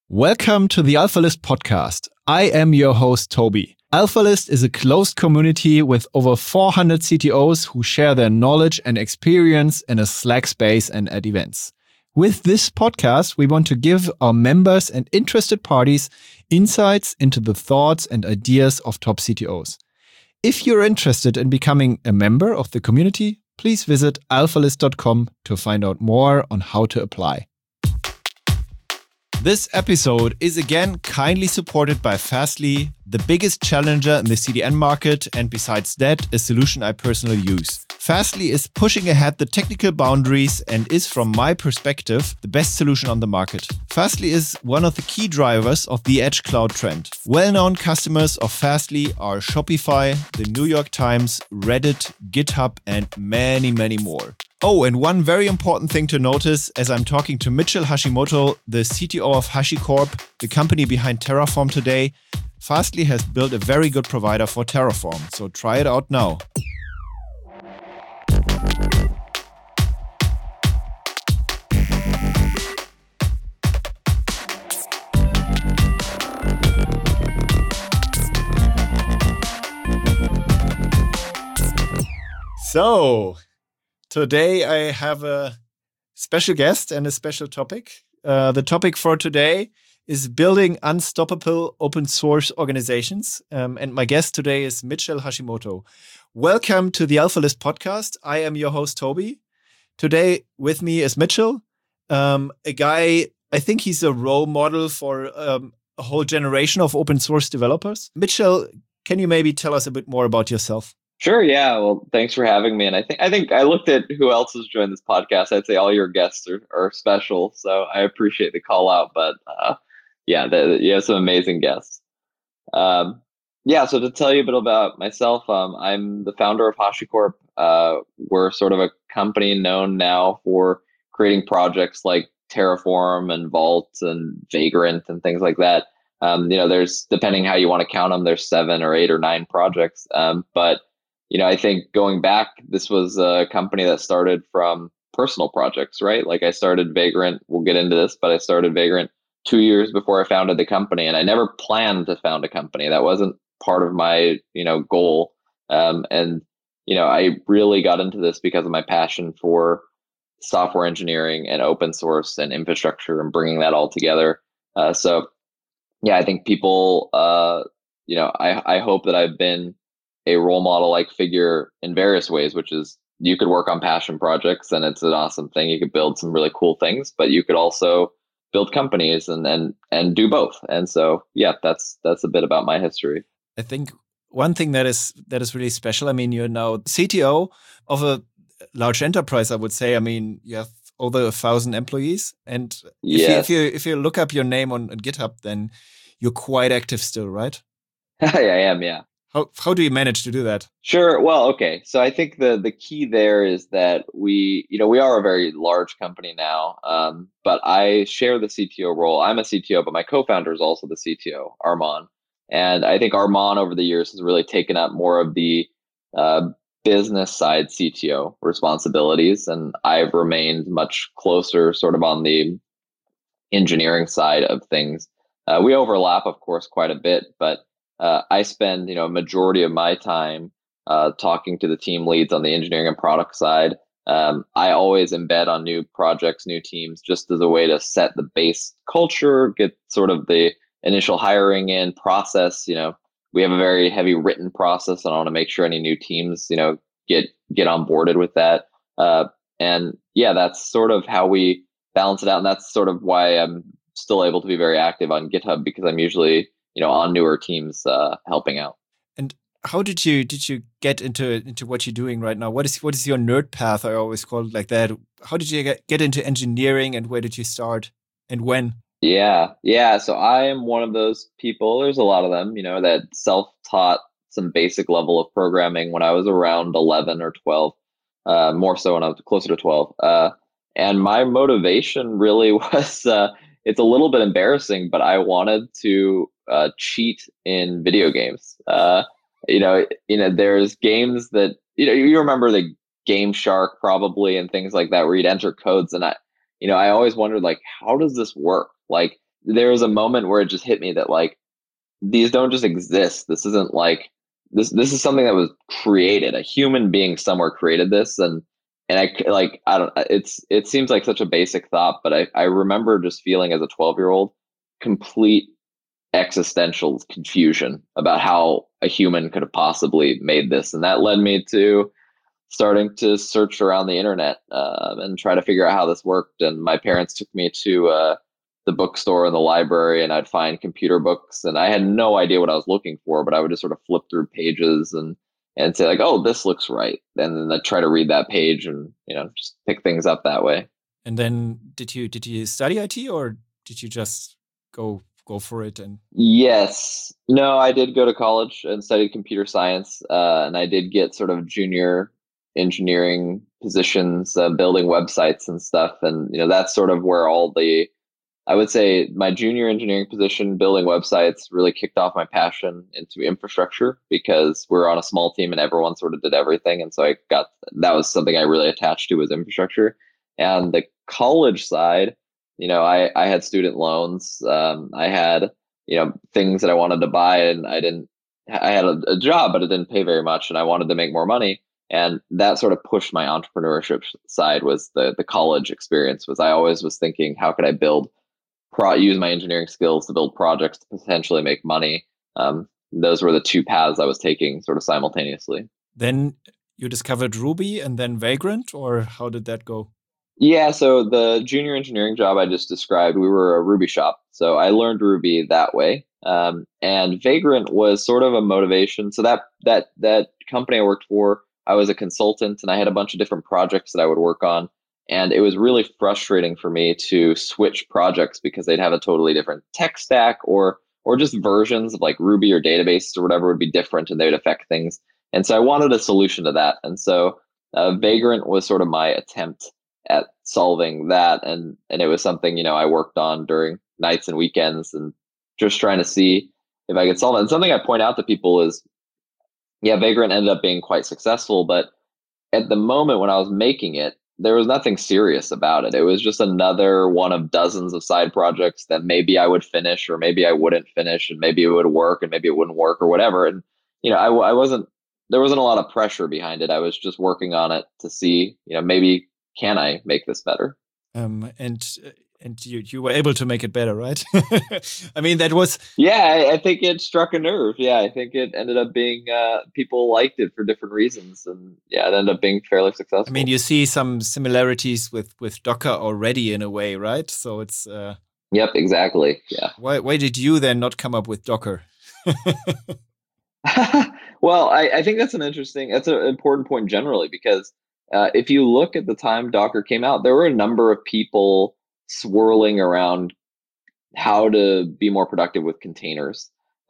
Welcome to the AlphaList podcast. I am your host, Toby. AlphaList is a closed community with over 400 CTOs who share their knowledge and experience in a Slack space and at events. With this podcast, we want to give our members and interested parties insights into the thoughts and ideas of top CTOs. If you're interested in becoming a member of the community, please visit alphalist.com to find out more on how to apply. This episode is again kindly supported by Fastly, the biggest challenger in the CDN market, and besides that, a solution I personally use. Fastly is pushing ahead the technical boundaries and is, from my perspective, the best solution on the market. Fastly is one of the key drivers of the edge cloud trend. Well-known customers of Fastly are Shopify, the New York Times, Reddit, GitHub, and many, many more. Oh, and one very important thing to notice as I'm talking to Mitchell Hashimoto, the CTO of HashiCorp, the company behind Terraform today, Fastly has built a very good provider for Terraform, so try it out now. So, today I have a special guest and a special topic. The topic for today is building unstoppable open source organizations. And my guest today is Mitchell Hashimoto. Welcome to the AlphaList podcast. I am your host, Toby. Today with me is Mitchell, a guy, I think he's a role model for a whole generation of open source developers. Mitchell, can you maybe tell us a bit more about yourself? Sure. Yeah. Well, thanks for having me. And I think I looked at who else has joined this podcast. I'd say all your guests are special. So I appreciate the call out. But you have some amazing guests. So to tell you a bit about myself, I'm the founder of HashiCorp. We're sort of a company known now for creating projects like Terraform and Vault and Vagrant and things like that. There's, depending how you want to count them, there's 7 or 8 or 9 projects. But I think going back, this was a company that started from personal projects, right? Like I started Vagrant, we'll get into this, but I started Vagrant 2 years before I founded the company. And I never planned to found a company. That wasn't part of my, goal. I really got into this because of my passion for software engineering and open source and infrastructure and bringing that all together. I think people, I hope that I've been a role model-like figure in various ways, which is you could work on passion projects and it's an awesome thing. You could build some really cool things, but you could also build companies and do both. And so, that's a bit about my history. I think one thing that is really special, I mean, you're now CTO of a large enterprise, I would say. I mean, you have over 1,000 employees. And if you look up your name on GitHub, then you're quite active still, right? I am, yeah. How do you manage to do that? Sure. Well, okay. So I think the key there is that we are a very large company now, but I share the CTO role. I'm a CTO, but my co-founder is also the CTO, Arman. And I think Arman over the years has really taken up more of the business side CTO responsibilities. And I've remained much closer sort of on the engineering side of things. We overlap, of course, quite a bit, but I spend, a majority of my time talking to the team leads on the engineering and product side. I always embed on new projects, new teams, just as a way to set the base culture, get sort of the initial hiring in process. We have a very heavy written process, and I want to make sure any new teams, get onboarded with that. That's sort of how we balance it out. And that's sort of why I'm still able to be very active on GitHub, because I'm usually on newer teams helping out. And how did you get into what you're doing right now? What is your nerd path? I always call it like that. How did you get into engineering, and where did you start and when? Yeah. So I am one of those people. There's a lot of them, that self-taught some basic level of programming when I was around 11 or 12, more so when I was closer to 12. And my motivation really was, it's a little bit embarrassing, but I wanted to cheat in video games. There's games that, you remember the Game Shark probably and things like that, where you'd enter codes. And I always wondered, like, how does this work? Like, there was a moment where it just hit me that like these don't just exist. This isn't like this is something that was created. A human being somewhere created this, and I don't. It seems like such a basic thought, but I remember just feeling as a 12-year-old complete existential confusion about how a human could have possibly made this, and that led me to starting to search around the internet and try to figure out how this worked. And my parents took me to the bookstore and the library, and I'd find computer books, and I had no idea what I was looking for, but I would just sort of flip through pages and say like, oh, this looks right, and then I'd try to read that page and just pick things up that way. And then did you study IT, or did you just go for it? And yes, no, I did go to college and studied computer science, and I did get sort of junior engineering positions, building websites and stuff, and that's sort of where I would say my junior engineering position, building websites, really kicked off my passion into infrastructure, because we were on a small team and everyone sort of did everything. And so that was something I really attached to, was infrastructure. And the college side, I had student loans. I had, things that I wanted to buy, and I had a job, but it didn't pay very much, and I wanted to make more money. And that sort of pushed my entrepreneurship side, was the college experience. I always was thinking, how could I use my engineering skills to build projects to potentially make money. Those were the two paths I was taking sort of simultaneously. Then you discovered Ruby and then Vagrant, or how did that go? Yeah, so the junior engineering job I just described, we were a Ruby shop. So I learned Ruby that way. And Vagrant was sort of a motivation. So that company I worked for, I was a consultant, and I had a bunch of different projects that I would work on. And it was really frustrating for me to switch projects because they'd have a totally different tech stack, or just versions of like Ruby or database or whatever would be different, and they would affect things. And so I wanted a solution to that. And so Vagrant was sort of my attempt at solving that. And it was something, I worked on during nights and weekends, and just trying to see if I could solve it. And something I point out to people is, yeah, Vagrant ended up being quite successful, but at the moment when I was making it, there was nothing serious about it. It was just another one of dozens of side projects that maybe I would finish, or maybe I wouldn't finish, and maybe it would work and maybe it wouldn't work, or whatever. And, there wasn't a lot of pressure behind it. I was just working on it to see, maybe can I make this better? And you were able to make it better, right? I mean, that was... Yeah, I think it struck a nerve. Yeah, I think it ended up being, people liked it for different reasons. And yeah, it ended up being fairly successful. I mean, you see some similarities with Docker already in a way, right? So it's... Yep, exactly. Yeah. Why did you then not come up with Docker? Well, I think that's an important point generally, because if you look at the time Docker came out, there were a number of people swirling around how to be more productive with containers.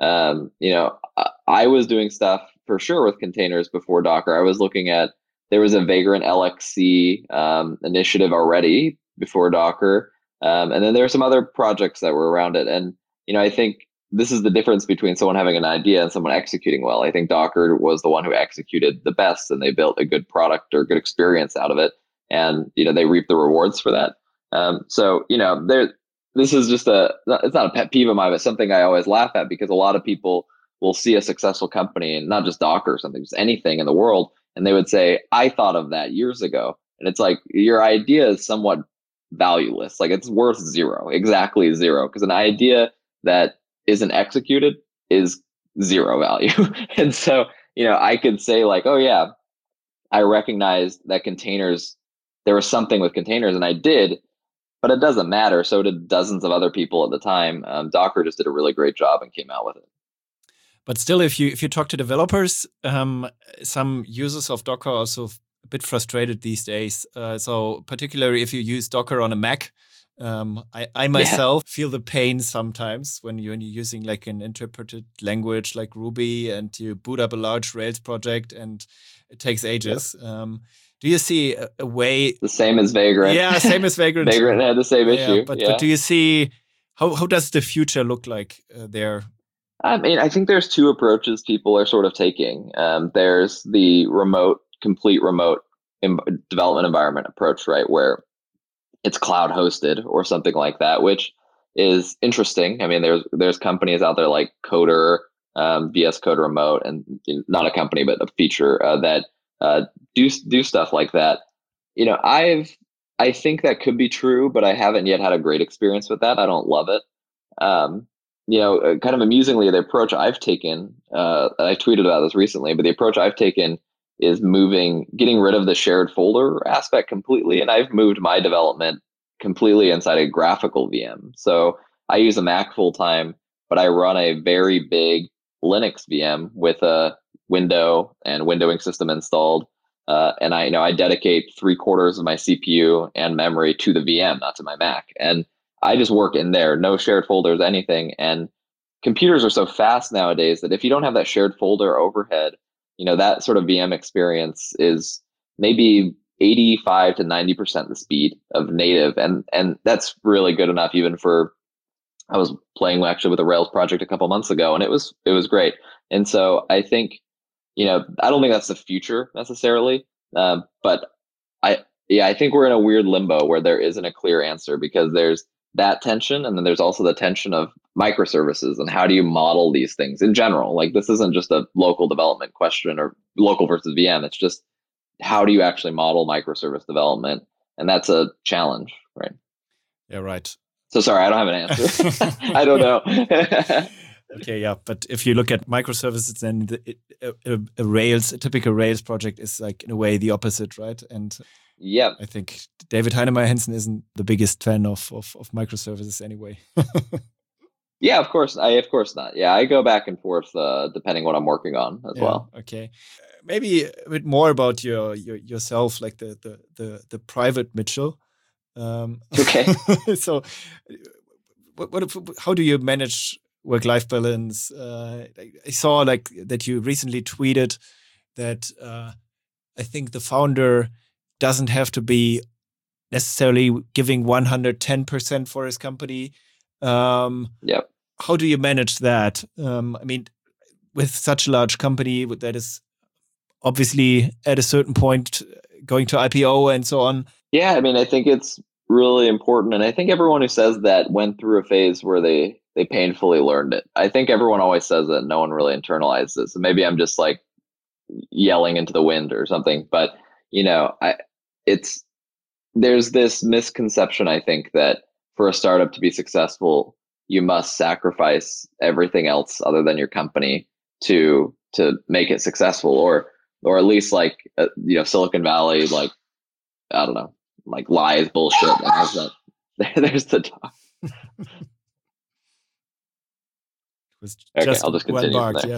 I was doing stuff for sure with containers before Docker. I was looking at, there was a Vagrant LXC initiative already before Docker. And then there are some other projects that were around it. And, I think this is the difference between someone having an idea and someone executing well. I think Docker was the one who executed the best, and they built a good product or good experience out of it. And, they reaped the rewards for that. So, this is just it's not a pet peeve of mine, but something I always laugh at, because a lot of people will see a successful company, and not just Docker or something, just anything in the world, and they would say, I thought of that years ago. And it's like, your idea is somewhat valueless. Like, it's worth zero, exactly zero, because an idea that isn't executed is zero value. And so, I could say like, oh yeah, I recognized that there was something with containers, and I did, but it doesn't matter. So did dozens of other people at the time. Docker just did a really great job and came out with it. But still, if you talk to developers, some users of Docker are also a bit frustrated these days. So particularly if you use Docker on a Mac, I myself feel the pain sometimes when you're using like an interpreted language like Ruby, and you boot up a large Rails project and it takes ages. Yep. Do you see a way? The same as Vagrant. Yeah, same as Vagrant. Vagrant had the same issue. But do you see, how does the future look like there? I mean, I think there's two approaches people are sort of taking. There's the complete remote development environment approach, right, where it's cloud hosted or something like that, which, is interesting. I mean, there's companies out there like Coder, VS Code Remote, and not a company but a feature that do stuff like that. I think that could be true, but I haven't yet had a great experience with that. I don't love it. Kind of amusingly, the approach I've taken, I tweeted about this recently, but the approach I've taken is getting rid of the shared folder aspect completely. And I've moved my development completely inside a graphical VM. So I use a Mac full time, but I run a very big Linux VM with a window and windowing system installed. And I dedicate 3/4 of my CPU and memory to the VM, not to my Mac. And I just work in there, no shared folders, anything. And computers are so fast nowadays that if you don't have that shared folder overhead, that sort of VM experience is maybe 85 to 90% the speed of native. And that's really good enough even I was playing actually with a Rails project a couple months ago, and it was great. And so I think, I don't think that's the future necessarily. But I think we're in a weird limbo where there isn't a clear answer, because there's that tension, and then there's also the tension of microservices and how do you model these things in general. Like, this isn't just a local development question or local versus VM. It's just, how do you actually model microservice development? And that's a challenge, right? Yeah, right. So sorry, I don't have an answer. I don't know. Okay, yeah, but if you look at microservices, then a typical Rails project is like, in a way, the opposite, right? And yeah, I think David Heinemeier Hansson isn't the biggest fan of microservices anyway. Yeah, of course not. Yeah, I go back and forth depending what I'm working on as well. Okay, maybe a bit more about yourself, like the private Mitchell. Okay. So, how do you manage work-life balance? I saw like that you recently tweeted that I think the founder doesn't have to be necessarily giving 110% for his company. Yep. How do you manage that? I mean, with such a large company that is obviously at a certain point going to IPO and so on. Yeah, I mean, I think it's really important. And I think everyone who says that went through a phase where they painfully learned it. I think everyone always says it. No one really internalizes it. So maybe I'm just like yelling into the wind or something. But, there's this misconception, I think, that for a startup to be successful, you must sacrifice everything else other than your company to make it successful, or at least like Silicon Valley, like, I don't know, like lies bullshit and has that. There's the talk. Okay, I'll just continue.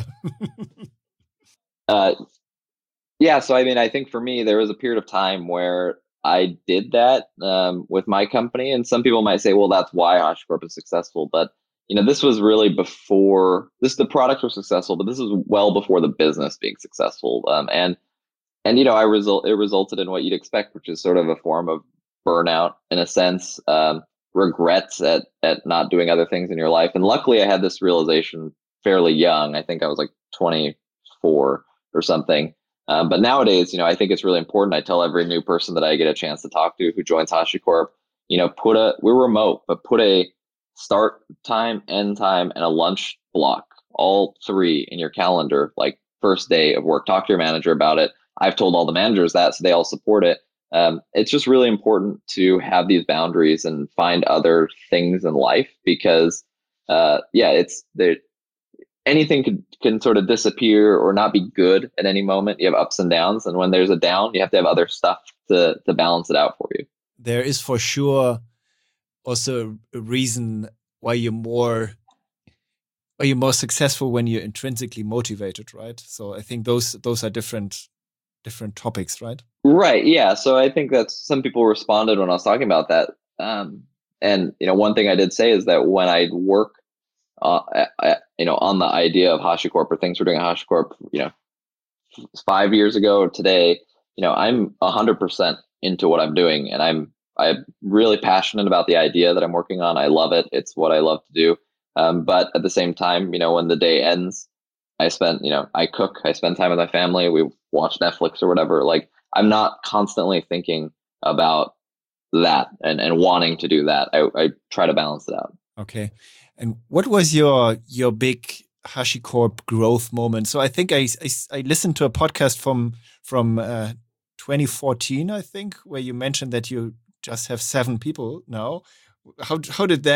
Yeah. So I mean, I think for me, there was a period of time where I did that with my company, and some people might say, well, that's why HashiCorp is successful. But this was really before the products were successful, but this is well before the business being successful. And it resulted in what you'd expect, which is sort of a form of burnout in a sense, regrets at not doing other things in your life. And luckily, I had this realization fairly young. I think I was like 24 or something. But nowadays, I think it's really important. I tell every new person that I get a chance to talk to who joins HashiCorp, we're remote, but put a start time, end time, and a lunch block, all three in your calendar, like first day of work. Talk to your manager about it. I've told all the managers that, so they all support it. It's just really important to have these boundaries and find other things in life, because it's there. Anything can sort of disappear or not be good at any moment. You have ups and downs, and when there's a down, you have to have other stuff to balance it out for you. There is for sure also a reason why you're more successful when you're intrinsically motivated, right? So I think those are different topics, right? Right. Yeah. So I think that some people responded when I was talking about that. And one thing I did say is that when I work on the idea of HashiCorp or things we're doing at HashiCorp, 5 years ago today, I'm 100% into what I'm doing, and I'm really passionate about the idea that I'm working on. I love it. It's what I love to do. But at the same time, when the day ends, I cook, I spend time with my family, we watch Netflix or whatever. Like, I'm not constantly thinking about that and wanting to do that. I try to balance it out. Okay. And what was your big HashiCorp growth moment? So I think I listened to a podcast from 2014, I think, where you mentioned that you just have 7 people now. How did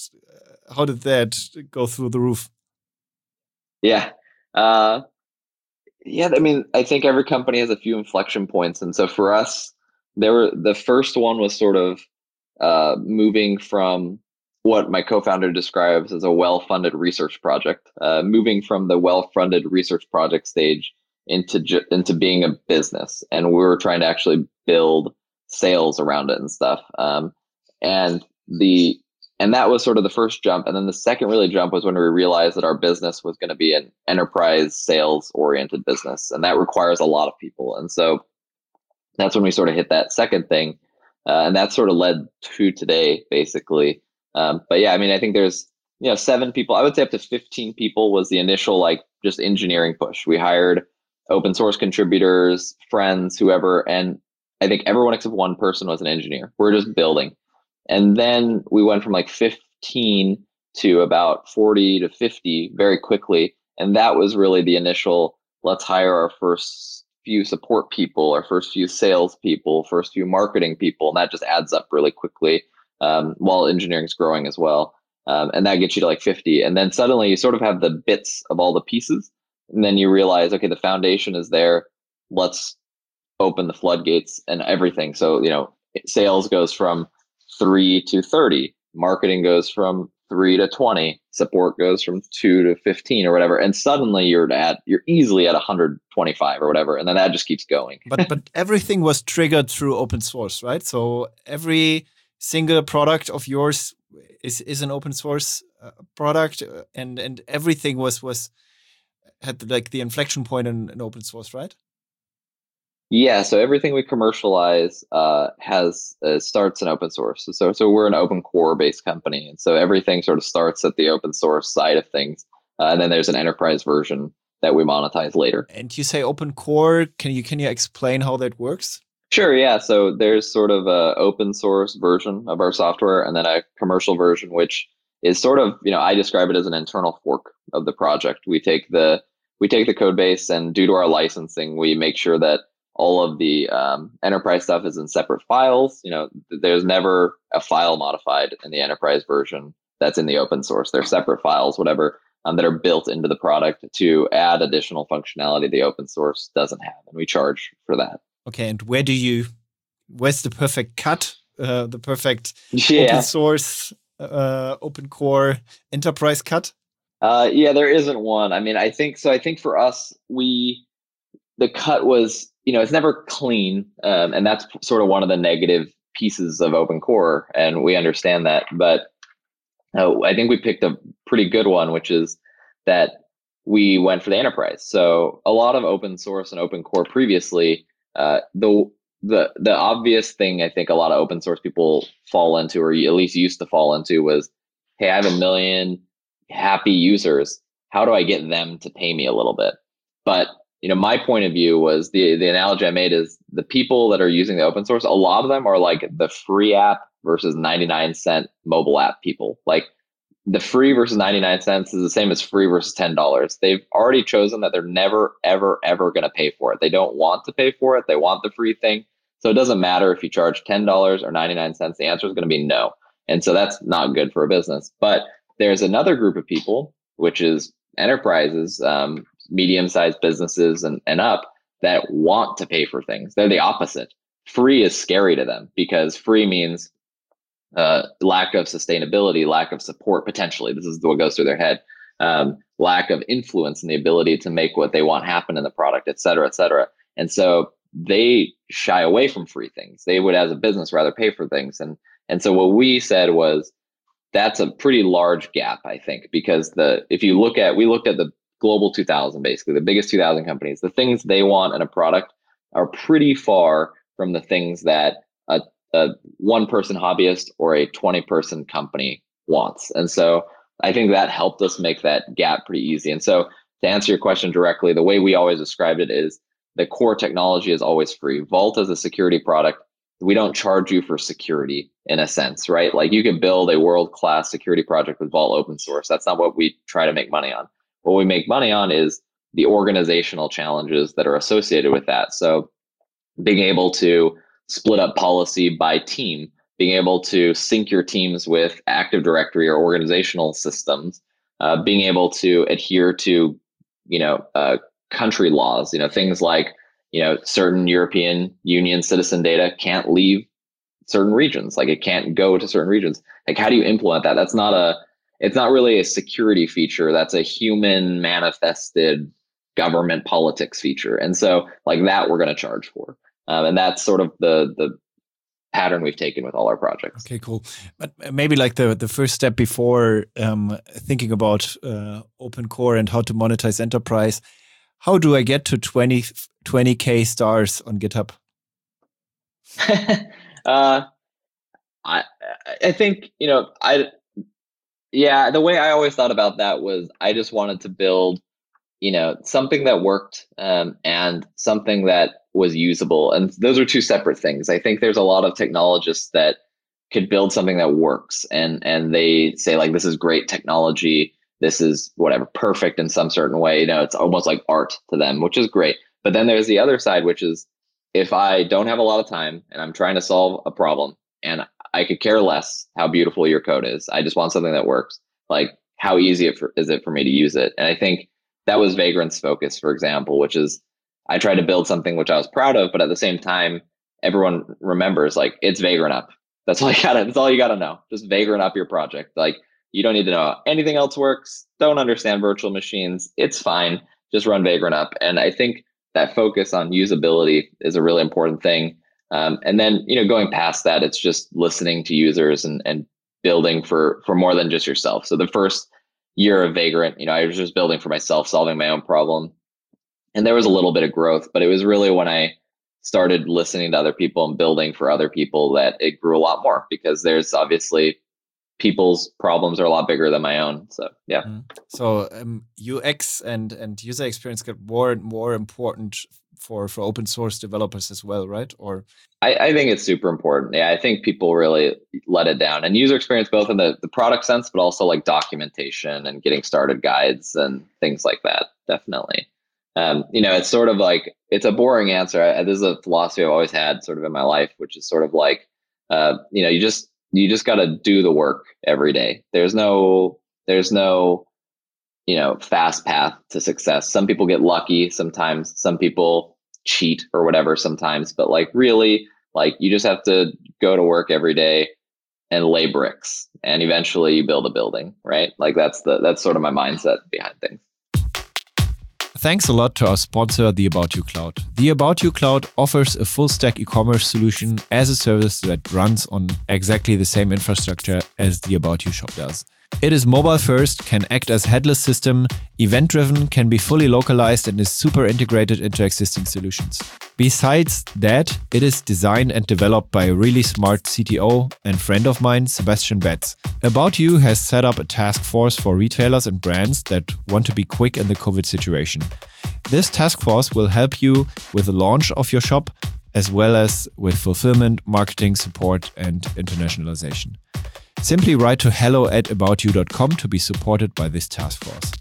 that go through the roof? Yeah. Uh, yeah, I mean, I think every company has a few inflection points. And so for us, the first one was sort of moving from what my co-founder describes as a well-funded research project, moving from the well-funded research project stage into being a business, and we were trying to actually build sales around it and stuff. And the and that was sort of the first jump, and then the second really jump was when we realized that our business was going to be an enterprise sales oriented business, and that requires a lot of people, and so that's when we sort of hit that second thing. And that sort of led to today, basically. But yeah, I mean, I think there's 7 people. I would say up to 15 people was the initial like just engineering push. We hired open source contributors, friends, whoever, and I think everyone except one person was an engineer. We're just building, and then we went from like 15 to about 40 to 50 very quickly, and that was really the initial. Let's hire our first few support people, our first few sales people, first few marketing people, and that just adds up really quickly while engineering is growing as well. And that gets you to like 50. And then suddenly you sort of have the bits of all the pieces. And then you realize, okay, the foundation is there. Let's open the floodgates and everything. So, sales goes from 3 to 30. Marketing goes from 3 to 20, support goes from 2 to 15 or whatever. And suddenly you're easily at 125 or whatever. And then that just keeps going. But everything was triggered through open source, right? So every single product of yours is an open source product, and everything had like the inflection point in open source, right? Yeah, so everything we commercialize has starts in open source. So we're an open core based company, and so everything sort of starts at the open source side of things, and then there's an enterprise version that we monetize later. And you say open core. Can you explain how that works? Sure, yeah. So there's sort of a open source version of our software, and then a commercial version, which is sort of I describe it as an internal fork of the project. We take the code base, and due to our licensing, we make sure that all of the enterprise stuff is in separate files. There's never a file modified in the enterprise version that's in the open source. They're separate files, whatever, that are built into the product to add additional functionality the open source doesn't have, and we charge for that. Okay, and where's the perfect cut? The perfect open source, open core enterprise cut? Yeah, there isn't one. I mean, I think so. I think for us, the cut was, it's never clean. And that's sort of one of the negative pieces of open core. And we understand that. But I think we picked a pretty good one, which is that we went for the enterprise. So a lot of open source and open core previously, the obvious thing I think a lot of open source people fall into, or at least used to fall into, was, hey, I have 1 million happy users. How do I get them to pay me a little bit? But my point of view was the analogy I made is the people that are using the open source, a lot of them are like the free app versus 99-cent mobile app people. Like the free versus 99 cents is the same as free versus $10. They've already chosen that they're never, ever, ever going to pay for it. They don't want to pay for it. They want the free thing. So it doesn't matter if you charge $10 or 99 cents. The answer is going to be no. And so that's not good for a business. But there's another group of people, which is enterprises, medium-sized businesses and up, that want to pay for things. They're the opposite. Free is scary to them because free means lack of sustainability, lack of support, potentially. This is what goes through their head. Lack of influence and the ability to make what they want happen in the product, et cetera, et cetera. And so they shy away from free things. They would, as a business, rather pay for things. And so what we said was, that's a pretty large gap, I think, because we looked at the global 2000, basically the biggest 2000 companies, the things they want in a product are pretty far from the things that a one-person hobbyist or a 20-person company wants. And so I think that helped us make that gap pretty easy. And so to answer your question directly, the way we always described it is the core technology is always free. Vault as a security product we don't charge you for security in a sense, right? Like you can build a world-class security project with Vault open source. That's not what we try to make money on. What we make money on is the organizational challenges that are associated with that. So being able to split up policy by team, being able to sync your teams with Active Directory or organizational systems, being able to adhere to, country laws, things like, certain European Union citizen data can't leave certain regions, like it can't go to certain regions. Like, how do you implement that? It's not really a security feature. That's a human manifested government politics feature. And so like that we're going to charge for. And that's sort of the pattern we've taken with all our projects. Okay, cool. But maybe like the first step before thinking about open core and how to monetize enterprise, how do I get to 20K stars on GitHub? I think, the way I always thought about that was I just wanted to build, something that worked and something that was usable. And those are two separate things. I think there's a lot of technologists that could build something that works and they say like, this is great technology. This is whatever, perfect in some certain way. It's almost like art to them, which is great. But then there's the other side, which is if I don't have a lot of time and I'm trying to solve a problem and I could care less how beautiful your code is. I just want something that works. Like, how easy is it for me to use it? And I think that was Vagrant's focus, for example, which is I tried to build something which I was proud of, but at the same time, everyone remembers like it's Vagrant up. That's all you gotta know. Just Vagrant up your project. Like, you don't need to know anything else works. Don't understand virtual machines. It's fine. Just run Vagrant up. And I think that focus on usability is a really important thing. And then, going past that, it's just listening to users and building for more than just yourself. So the first year of Vagrant, I was just building for myself, solving my own problem. And there was a little bit of growth, but it was really when I started listening to other people and building for other people that it grew a lot more, because there's obviously people's problems are a lot bigger than my own. So, yeah. So UX and user experience get more and more important for open source developers as well, right? Or I think it's super important. Yeah, I think people really let it down. And user experience, both in the product sense, but also like documentation and getting started guides and things like that. Definitely. It's sort of like, it's a boring answer. This is a philosophy I've always had sort of in my life, which is sort of like, you just got to do the work every day. There's no, fast path to success. Some people get lucky sometimes, some people cheat or whatever sometimes, but like really, like you just have to go to work every day and lay bricks, and eventually you build a building, right? Like that's sort of my mindset behind things. Thanks a lot to our sponsor, the About You Cloud. The About You Cloud offers a full stack e-commerce solution as a service that runs on exactly the same infrastructure as the About You shop does. It is mobile first, can act as headless system, event driven, can be fully localized, and is super integrated into existing solutions. Besides that, it is designed and developed by a really smart CTO and friend of mine, Sebastian Betz. About You has set up a task force for retailers and brands that want to be quick in the COVID situation. This task force will help you with the launch of your shop, as well as with fulfillment, marketing, support, and internationalization. Simply write to hello@aboutyou.com to be supported by this task force.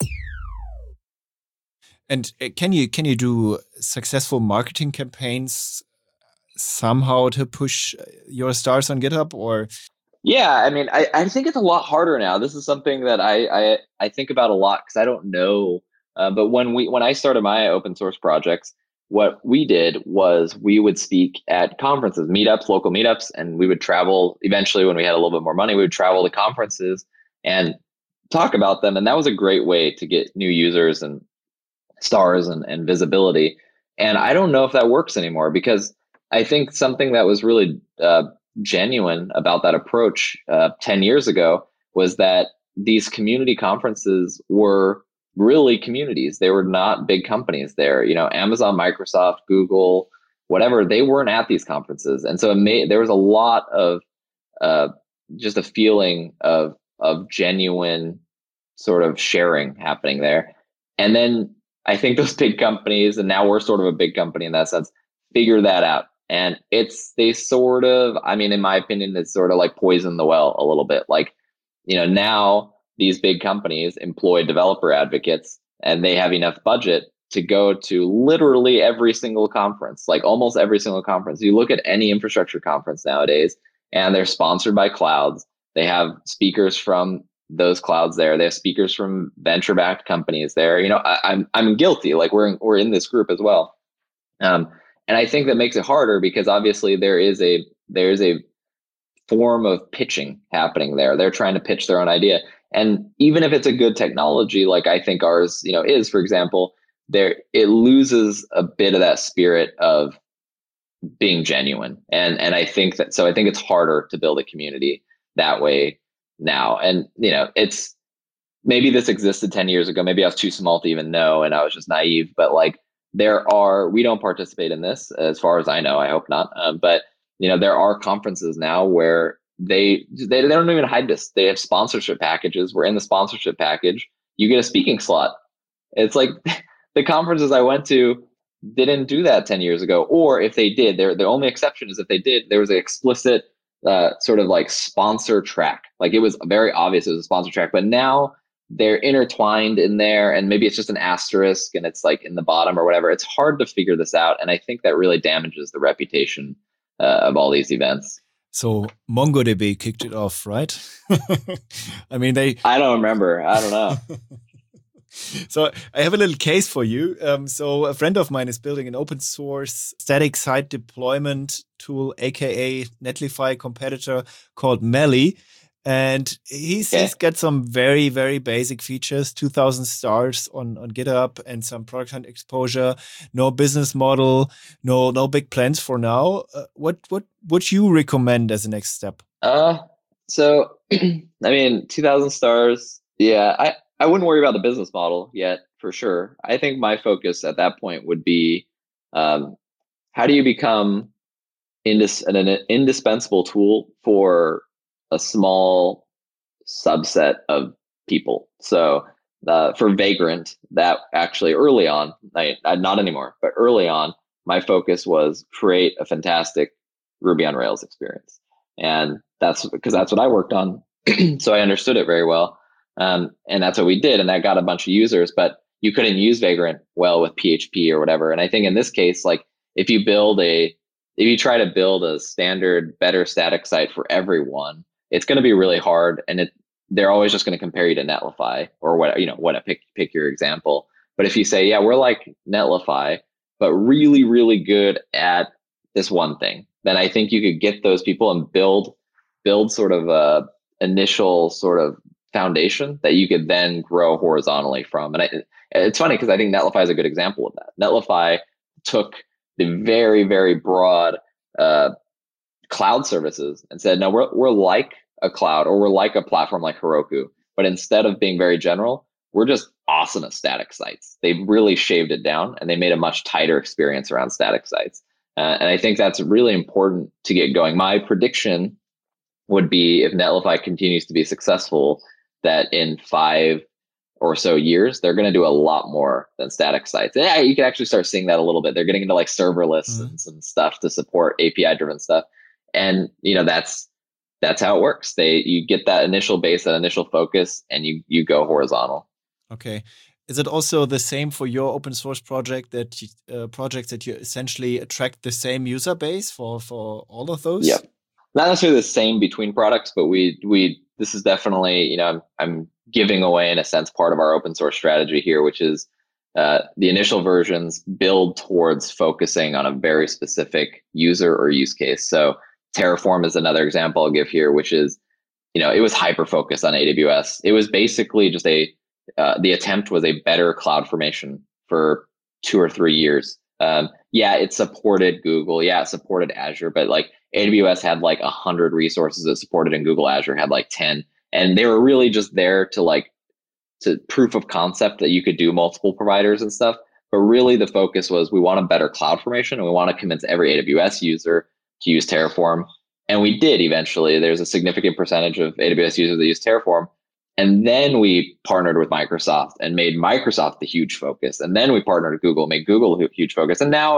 And can you do successful marketing campaigns somehow to push your stars on GitHub, or? Yeah, I mean, I think it's a lot harder now. This is something that I think about a lot because I don't know. But when I started my open source projects, what we did was we would speak at conferences, meetups, local meetups, and we would travel. Eventually, when we had a little bit more money, we would travel to conferences and talk about them. And that was a great way to get new users and stars and visibility. And I don't know if that works anymore, because I think something that was really genuine about that approach 10 years ago was that these community conferences were really communities. They were not big companies there. Amazon, Microsoft, Google, whatever, they weren't at these conferences. And so there was a lot of just a feeling of genuine sort of sharing happening there. And then I think those big companies, and now we're sort of a big company in that sense, figure that out And they sort of, I mean, in my opinion, it's sort of like poison the well a little bit. Like, now these big companies employ developer advocates and they have enough budget to go to literally every single conference, like almost every single conference. You look at any infrastructure conference nowadays, and they're sponsored by clouds. They have speakers from those clouds there. They have speakers from venture-backed companies there. I'm guilty. Like we're in this group as well. And I think that makes it harder because obviously there's a form of pitching happening there. They're trying to pitch their own idea. And even if it's a good technology, like I think ours, is, for example, it loses a bit of that spirit of being genuine. And I think it's harder to build a community that way now. And, it's maybe this existed 10 years ago. Maybe I was too small to even know. And I was just naive, but like we don't participate in this as far as I know. I hope not. But there are conferences now where they don't even hide this. They have sponsorship packages where in the sponsorship package, you get a speaking slot. It's like the conferences I went to didn't do that 10 years ago. Or if they did, the only exception is if they did, there was an explicit sort of like sponsor track. Like it was very obvious it was a sponsor track, but now they're intertwined in there and maybe it's just an asterisk and it's like in the bottom or whatever. It's hard to figure this out. And I think that really damages the reputation of all these events. So MongoDB kicked it off, right? I mean, I don't remember. I don't know. So I have a little case for you. So a friend of mine is building an open source static site deployment tool, aka Netlify competitor called Melly. And he's got some very, very basic features, 2,000 stars on GitHub and some product hunt exposure, no business model, no big plans for now. What would you recommend as a next step? So, I mean, 2,000 stars. Yeah, I wouldn't worry about the business model yet, for sure. I think my focus at that point would be, how do you become an indispensable tool for a small subset of people? So for Vagrant, that actually early on, not anymore, but early on, my focus was create a fantastic Ruby on Rails experience. And that's because that's what I worked on. So I understood it very well. And that's what we did. And that got a bunch of users, but you couldn't use Vagrant well with PHP or whatever. And I think in this case, like if you try to build a standard, better static site for everyone, it's going to be really hard. And they're always just going to compare you to Netlify or pick your example. But if you say, yeah, we're like Netlify, but really, really good at this one thing, then I think you could get those people and build sort of a initial sort of foundation that you could then grow horizontally from. And it's funny because I think Netlify is a good example of that. Netlify took the very, very broad cloud services and said, no, we're like a cloud, or we're like a platform like Heroku, but instead of being very general, we're just awesome at static sites. They really shaved it down and they made a much tighter experience around static sites. And I think that's really important to get going. My prediction would be, if Netlify continues to be successful, that in 5 or so years, they're going to do a lot more than static sites. Yeah, you can actually start seeing that a little bit. They're getting into like serverless and some stuff to support API driven stuff. And, that's how it works. You get that initial base, that initial focus, and you go horizontal. Okay. Is it also the same for your open source projects that you essentially attract the same user base for all of those? Yeah. Not necessarily the same between products, but this is definitely, I'm giving away in a sense part of our open source strategy here, which is the initial versions build towards focusing on a very specific user or use case. So Terraform is another example I'll give here, which is, it was hyper focused on AWS. It was basically just the attempt was a better CloudFormation for 2 or 3 years. Yeah, it supported Google. Yeah, it supported Azure, but like AWS had like 100 resources it supported, and Google Azure had like 10. And they were really just there to proof of concept that you could do multiple providers and stuff. But really the focus was, we want a better CloudFormation and we want to convince every AWS user to use Terraform. And we did eventually. There's a significant percentage of AWS users that use Terraform. And then we partnered with Microsoft and made Microsoft the huge focus. And then we partnered with Google, made Google a huge focus. And now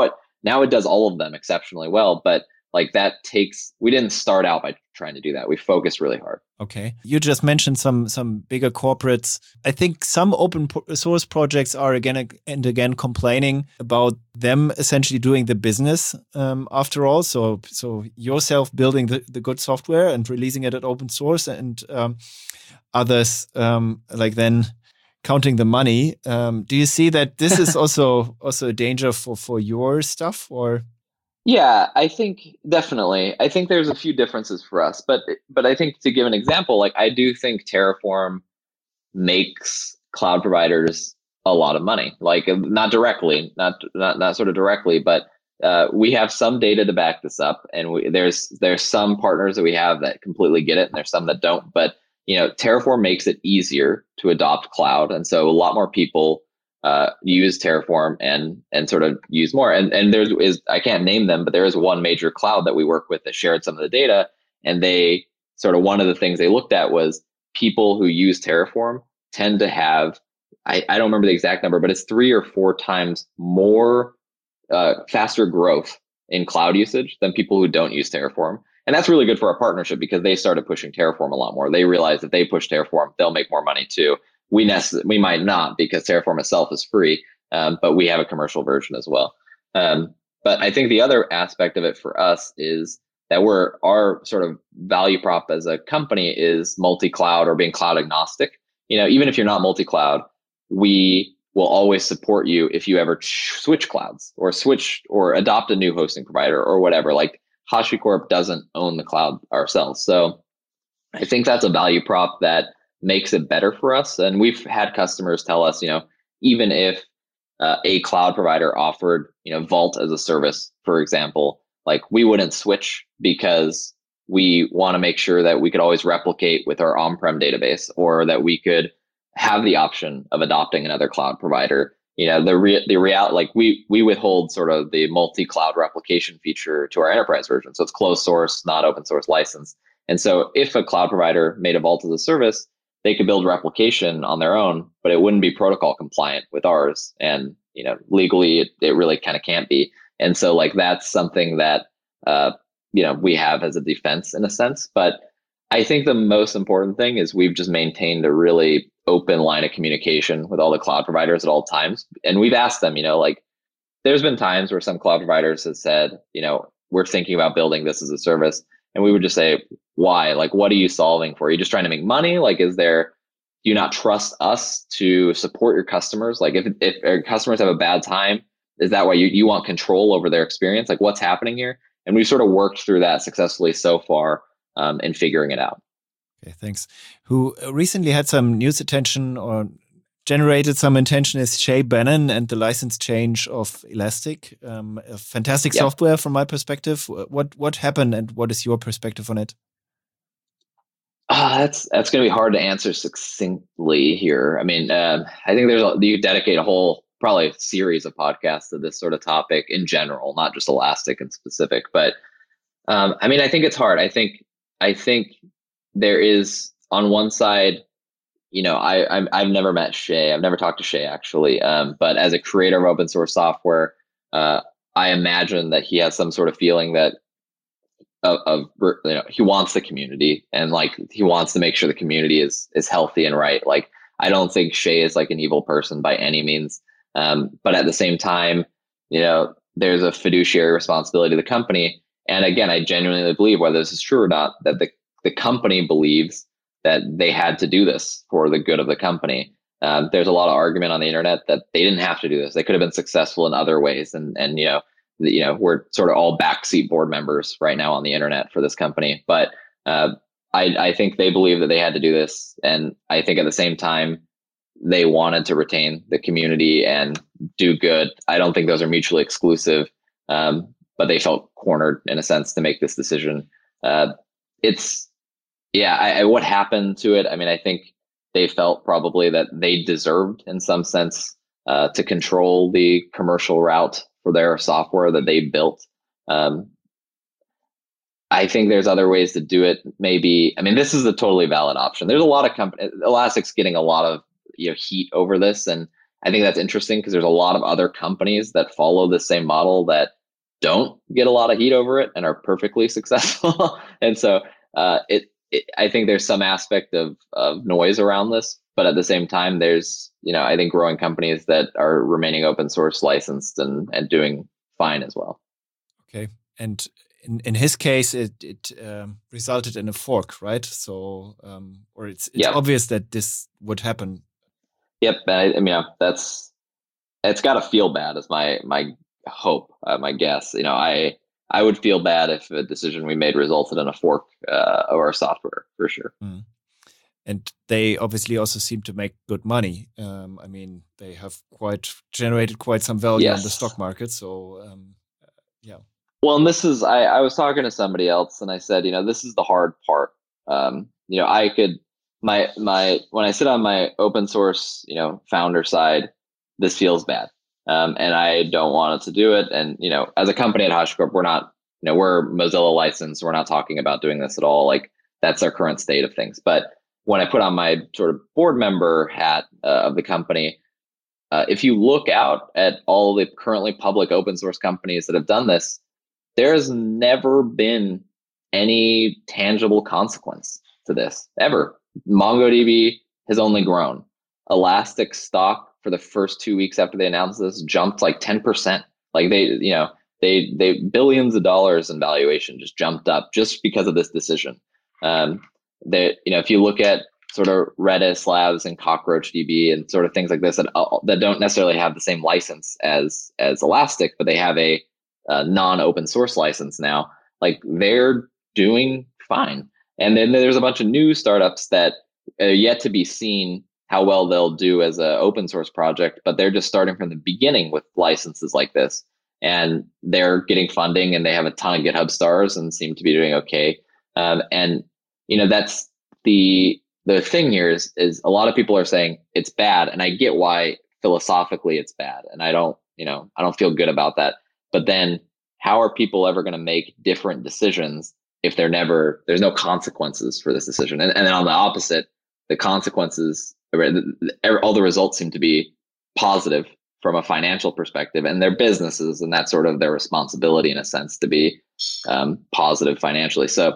Now it does all of them exceptionally well, but like we didn't start out by trying to do that. We focused really hard. Okay. You just mentioned some bigger corporates. I think some open source projects are again and again complaining about them essentially doing the business after all. So yourself building the good software and releasing it at open source, and others like then counting the money. Do you see that this is also a danger for your stuff, or? Yeah, I think definitely. I think there's a few differences for us, but I think to give an example, like I do think Terraform makes cloud providers a lot of money. Like not directly, not sort of directly, but we have some data to back this up, and there's some partners that we have that completely get it, and there's some that don't. But Terraform makes it easier to adopt cloud, and so a lot more people use Terraform and sort of use more. And I can't name them, but there is one major cloud that we work with that shared some of the data, and they sort of one of the things they looked at was people who use Terraform tend to have, I don't remember the exact number, but it's 3 or 4 times more faster growth in cloud usage than people who don't use Terraform. And that's really good for our partnership because they started pushing Terraform a lot more. They realized if they push Terraform, they'll make more money too. We might not because Terraform itself is free, but we have a commercial version as well. But I think the other aspect of it for us is that our sort of value prop as a company is multi-cloud or being cloud agnostic. Even if you're not multi-cloud, we will always support you if you ever switch clouds or adopt a new hosting provider or whatever. Like HashiCorp doesn't own the cloud ourselves. So I think that's a value prop that makes it better for us. And we've had customers tell us, even if a cloud provider offered, Vault as a service, for example, like we wouldn't switch because we want to make sure that we could always replicate with our on-prem database, or that we could have the option of adopting another cloud provider. Like we withhold sort of the multi-cloud replication feature to our enterprise version. So it's closed source, not open source license. And so if a cloud provider made a Vault as a service, they could build replication on their own, but it wouldn't be protocol compliant with ours. And, legally it really kind of can't be. And so like, that's something that, we have as a defense in a sense. But I think the most important thing is we've just maintained a really open line of communication with all the cloud providers at all times. And we've asked them, like there's been times where some cloud providers have said, we're thinking about building this as a service. And we would just say, why? Like, what are you solving for? Are you just trying to make money? Like, do you not trust us to support your customers? Like if our customers have a bad time, is that why you want control over their experience? Like what's happening here? And we sort of worked through that successfully so far in figuring it out. Okay, thanks. Who recently had some news attention or generated some attention is Shay Banon and the license change of Elastic. A fantastic software from my perspective. What happened and what is your perspective on it? That's going to be hard to answer succinctly here. I mean, I think you dedicate a whole probably series of podcasts to this sort of topic in general, not just Elastic in specific. But I mean, I think it's hard. I think there is on one side, I've never met Shay. I've never talked to Shay actually. But as a creator of open source software, I imagine that he has some sort of feeling that he wants the community, and like he wants to make sure the community is healthy and right. Like I don't think Shay is like an evil person by any means. But at the same time, there's a fiduciary responsibility to the company. And again, I genuinely believe, whether this is true or not, that the company believes that they had to do this for the good of the company. There's a lot of argument on the internet that they didn't have to do this. They could have been successful in other ways. And we're sort of all backseat board members right now on the internet for this company. But I think they believe that they had to do this. And I think at the same time, they wanted to retain the community and do good. I don't think those are mutually exclusive, but they felt cornered in a sense to make this decision. What happened to it? I mean, I think they felt probably that they deserved in some sense to control the commercial route for their software that they built. I think there's other ways to do it. Maybe, I mean, this is a totally valid option. There's a lot of companies, Elastic's getting a lot of heat over this. And I think that's interesting because there's a lot of other companies that follow the same model that don't get a lot of heat over it and are perfectly successful. And so I think there's some aspect of noise around this, but at the same time, there's, I think growing companies that are remaining open source licensed and doing fine as well. Okay. And in his case, it resulted in a fork, right? So, or it's obvious that this would happen. Yep. I mean, it's got to feel bad is my hope, my guess. I would feel bad if a decision we made resulted in a fork of our software, for sure. Mm. And they obviously also seem to make good money. I mean, they have generated quite some value on the stock market. So, yeah. Well, and this is, I was talking to somebody else and I said, this is the hard part. I could, when I sit on my open source, founder side, this feels bad. And I don't want it to do it. And, as a company at HashiCorp, we're not, we're Mozilla licensed. We're not talking about doing this at all. Like that's our current state of things. But when I put on my sort of board member hat of the company, if you look out at all the currently public open source companies that have done this, there's never been any tangible consequence to this ever. MongoDB has only grown. Elastic stock for the first 2 weeks after they announced this jumped like 10%. Like they billions of dollars in valuation just jumped up just because of this decision. If you look at sort of Redis Labs and CockroachDB and sort of things like this that don't necessarily have the same license as Elastic, but they have a non-open source license now, like they're doing fine. And then there's a bunch of new startups that are yet to be seen how well they'll do as an open source project, but they're just starting from the beginning with licenses like this. And they're getting funding and they have a ton of GitHub stars and seem to be doing okay. And that's the thing here is a lot of people are saying it's bad. And I get why philosophically it's bad. And I don't feel good about that. But then how are people ever going to make different decisions if there's no consequences for this decision? And then on the opposite, the consequences, all the results seem to be positive from a financial perspective, and their businesses, and that's sort of their responsibility in a sense to be positive financially. So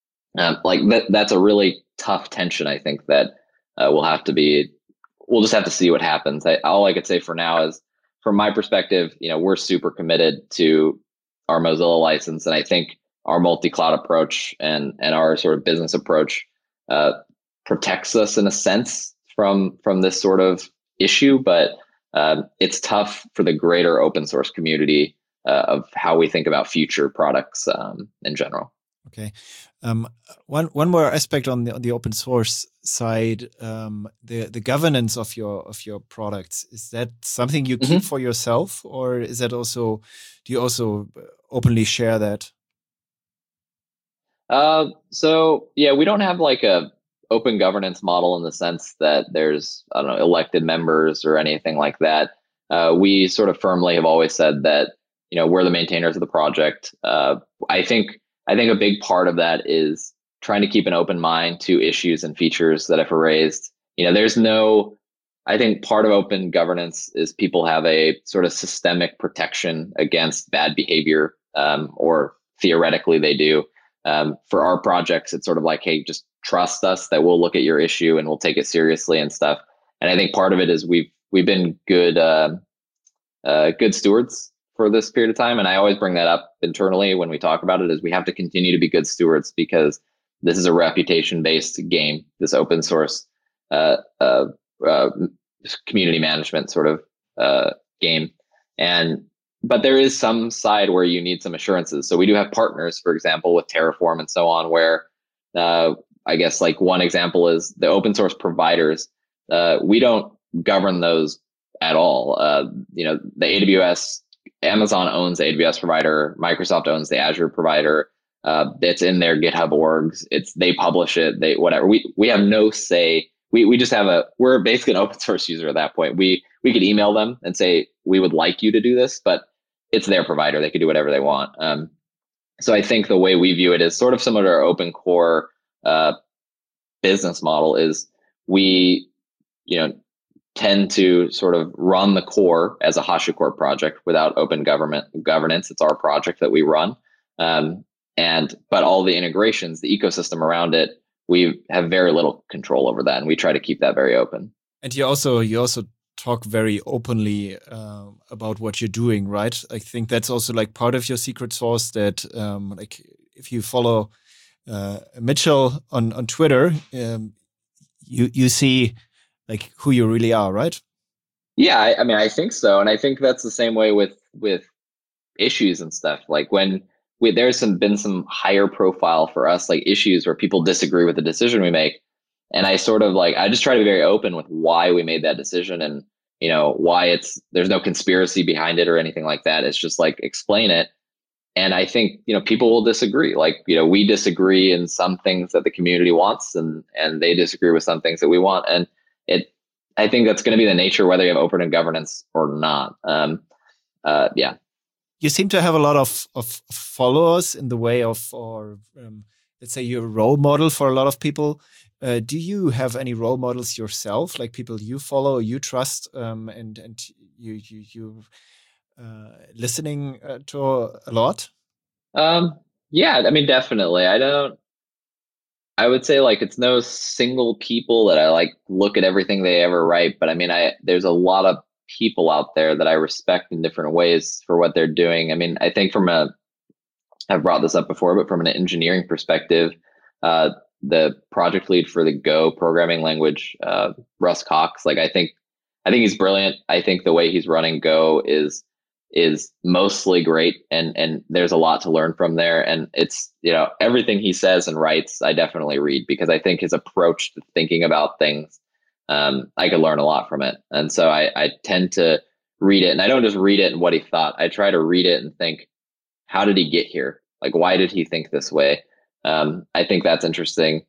that's a really tough tension. I think that we'll just have to see what happens. All I could say for now is, from my perspective, we're super committed to our Mozilla license. And I think our multi-cloud approach and our sort of business approach protects us in a sense from this sort of issue. But it's tough for the greater open source community of how we think about future products in general. Okay. One more aspect on the open source side, the governance of your products, is that something you keep for yourself, or is that do you also openly share that? So yeah, we don't have like a open governance model in the sense that there's, I don't know, elected members or anything like that. We sort of firmly have always said that, we're the maintainers of the project. I think a big part of that is trying to keep an open mind to issues and features that have raised. I think part of open governance is people have a sort of systemic protection against bad behavior, or theoretically they do. For our projects, it's sort of like, hey, just trust us that we'll look at your issue and we'll take it seriously and stuff. And I think part of it is we've been good stewards for this period of time. And I always bring that up internally when we talk about it, is we have to continue to be good stewards, because this is a reputation-based game, this open source community management sort of game. But there is some side where you need some assurances. So we do have partners, for example, with Terraform and so on, where I guess like one example is the open source providers. We don't govern those at all. The AWS, Amazon owns the AWS provider, Microsoft owns the Azure provider. It's in their GitHub orgs. They publish it. Whatever. We have no say. We just we're basically an open source user at that point. We could email them and say, we would like you to do this, but it's their provider. They could do whatever they want. So I think the way we view it is sort of similar to our open core business model is we, tend to sort of run the core as a HashiCorp project without open governance. It's our project that we run. But all the integrations, the ecosystem around it, we have very little control over that, and we try to keep that very open. And you also talk very openly about what you're doing, right? I think that's also like part of your secret sauce. That like if you follow Mitchell on Twitter, you see like who you really are, right? Yeah, I mean, I think so, and I think that's the same way with issues and stuff. Like when there's been some higher profile for us, like issues where people disagree with the decision we make, and I sort of like I just try to be very open with why we made that decision, and why there's no conspiracy behind it or anything like that. It's just like explain it. And I think, people will disagree. Like, we disagree in some things that the community wants, and they disagree with some things that we want. And I think that's going to be the nature, whether you have open governance or not. Yeah. You seem to have a lot of followers in the way of, let's say you're a role model for a lot of people. Do you have any role models yourself, like people you follow, you trust, and you listening to a lot? Yeah, I mean, definitely. I would say like it's no single people that I like look at everything they ever write, but I mean, there's a lot of people out there that I respect in different ways for what they're doing. I mean, I think I've brought this up before, but from an engineering perspective, the project lead for the Go programming language, Russ Cox, like I think he's brilliant. I think the way he's running Go is mostly great, and there's a lot to learn from there. And it's, everything he says and writes, I definitely read, because I think his approach to thinking about things, I could learn a lot from it. And so I tend to read it, and I don't just read it and what he thought. I try to read it and think, how did he get here? Like, why did he think this way? I think that's interesting.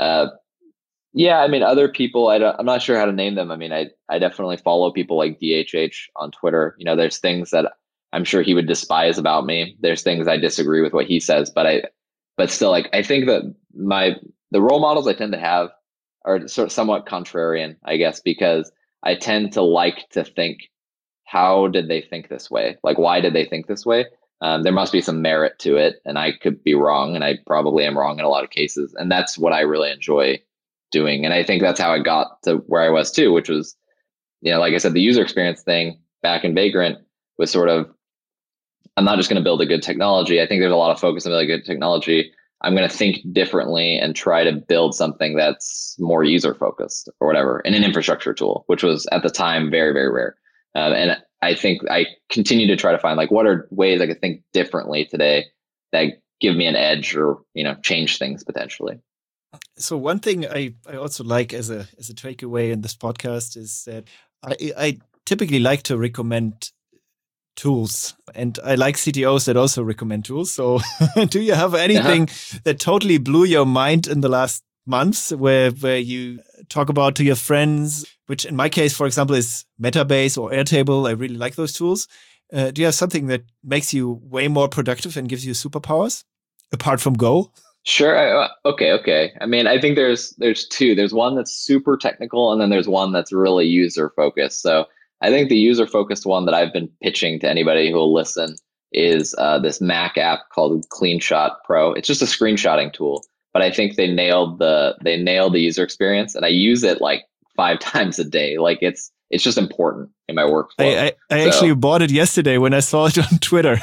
Yeah, I mean, other people, I'm not sure how to name them. I mean, I definitely follow people like DHH on Twitter. There's things that I'm sure he would despise about me. There's things I disagree with what he says, but still, like, I think that the role models I tend to have are somewhat contrarian, I guess, because I tend to like to think, how did they think this way? Like, why did they think this way? There must be some merit to it, and I could be wrong, and I probably am wrong in a lot of cases. And that's what I really enjoy doing. And I think that's how I got to where I was too, which was, like I said, the user experience thing back in Vagrant was sort of, I'm not just going to build a good technology. I think there's a lot of focus on building good technology. I'm going to think differently and try to build something that's more user focused or whatever in an infrastructure tool, which was at the time very, very rare. And I think I continue to try to find like, what are ways I could think differently today that give me an edge or, change things potentially. So one thing I also like as a takeaway in this podcast is that I typically like to recommend tools, and I like CTOs that also recommend tools. So do you have anything that totally blew your mind in the last months where you talk about to your friends, which in my case, for example, is Metabase or Airtable? I really like those tools. Do you have something that makes you way more productive and gives you superpowers apart from Go? Sure. Okay. I mean, I think there's two. There's one that's super technical, and then there's one that's really user focused. So I think the user focused one that I've been pitching to anybody who will listen is this Mac app called CleanShot Pro. It's just a screenshotting tool, but I think they nailed the user experience, and I use it like 5 times a day. Like it's just important in my workflow. I actually bought it yesterday when I saw it on Twitter,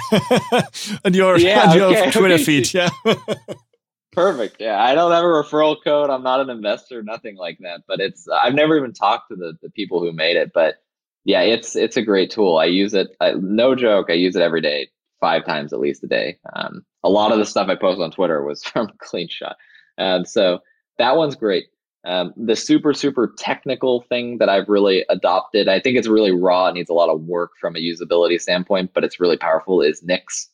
on your Twitter feed. Yeah. Perfect. Yeah. I don't have a referral code. I'm not an investor, nothing like that, but I've never even talked to the people who made it, but yeah, it's a great tool. I use it. No joke. I use it every day, 5 times at least a day. A lot of the stuff I post on Twitter was from CleanShot. So that one's great. The super, super technical thing that I've really adopted, I think it's really raw. It needs a lot of work from a usability standpoint, but it's really powerful, is Nix.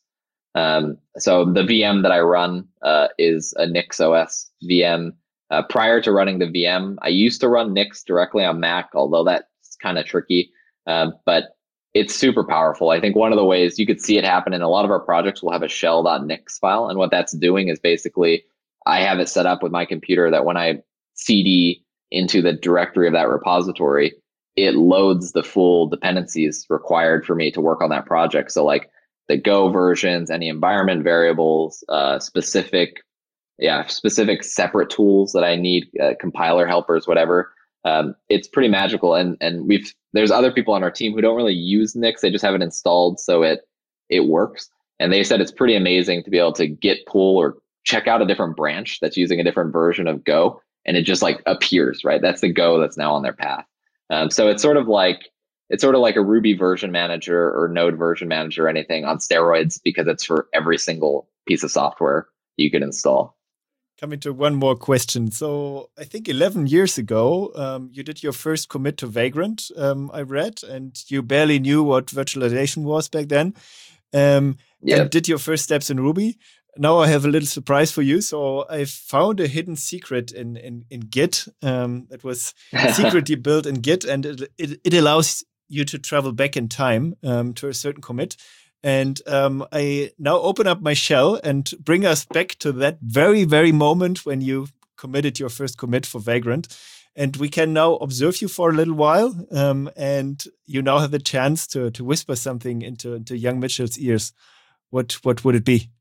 So the VM that I run is a NixOS VM. Prior to running the VM, I used to run Nix directly on Mac, although that's kind of tricky. But it's super powerful. I think one of the ways you could see it happen in a lot of our projects, we'll have a shell.nix file. And what that's doing is basically I have it set up with my computer that when I CD into the directory of that repository, it loads the full dependencies required for me to work on that project. So like the Go versions, any environment variables, specific separate tools that I need, compiler helpers, whatever. It's pretty magical. And there's other people on our team who don't really use Nix. They just have it installed, so it works. And they said it's pretty amazing to be able to git pull or check out a different branch that's using a different version of Go, and it just like appears, right? That's the Go that's now on their path. So it's sort of like a Ruby version manager or Node version manager or anything on steroids, because it's for every single piece of software you could install. Coming to one more question. So I think 11 years ago, you did your first commit to Vagrant, I read, and you barely knew what virtualization was back then. And did your first steps in Ruby. Now I have a little surprise for you. So I found a hidden secret in Git that was secretly built in Git, and it allows you to travel back in time to a certain commit. And I now open up my shell and bring us back to that very, very moment when you committed your first commit for Vagrant. And we can now observe you for a little while. And you now have the chance to whisper something into young Mitchell's ears. What would it be?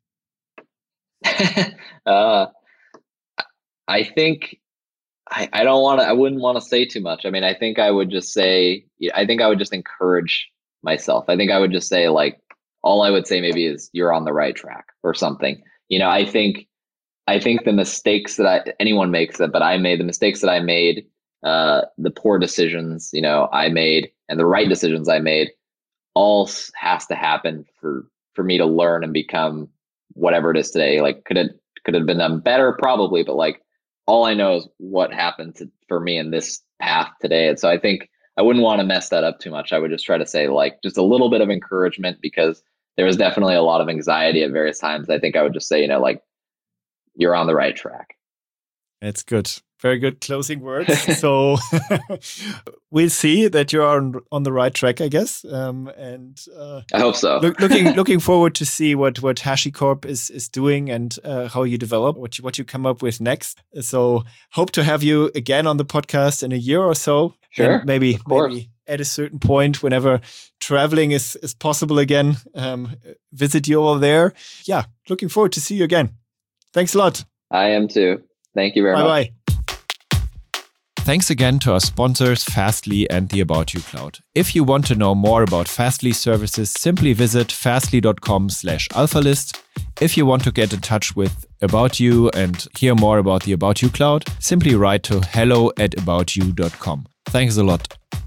I think I wouldn't want to say too much. I mean, I think I would just encourage myself. I think I would just say, like, all I would say maybe is you're on the right track or something. I think the mistakes that anyone makes, but I made the mistakes that I made, the poor decisions, I made, and the right decisions I made, all has to happen for me to learn and become whatever it is today. Like, could it have been done better? Probably, but like, all I know is what happened for me in this path today. And so I think I wouldn't want to mess that up too much. I would just try to say, like, just a little bit of encouragement, because there was definitely a lot of anxiety at various times. I think I would just say, like, you're on the right track. That's good. Very good closing words. So we'll see that you're on the right track, I guess. And I hope so. looking forward to see what HashiCorp is doing and how you develop, what you come up with next. So hope to have you again on the podcast in a year or so. Sure, and maybe at a certain point, whenever traveling is possible again, visit you all there. Yeah, looking forward to see you again. Thanks a lot. I am too. Thank you very much. Bye-bye. Thanks again to our sponsors, Fastly and the About You Cloud. If you want to know more about Fastly services, simply visit fastly.com/alphalist. If you want to get in touch with About You and hear more about the About You Cloud, simply write to hello@aboutyou.com. Thanks a lot.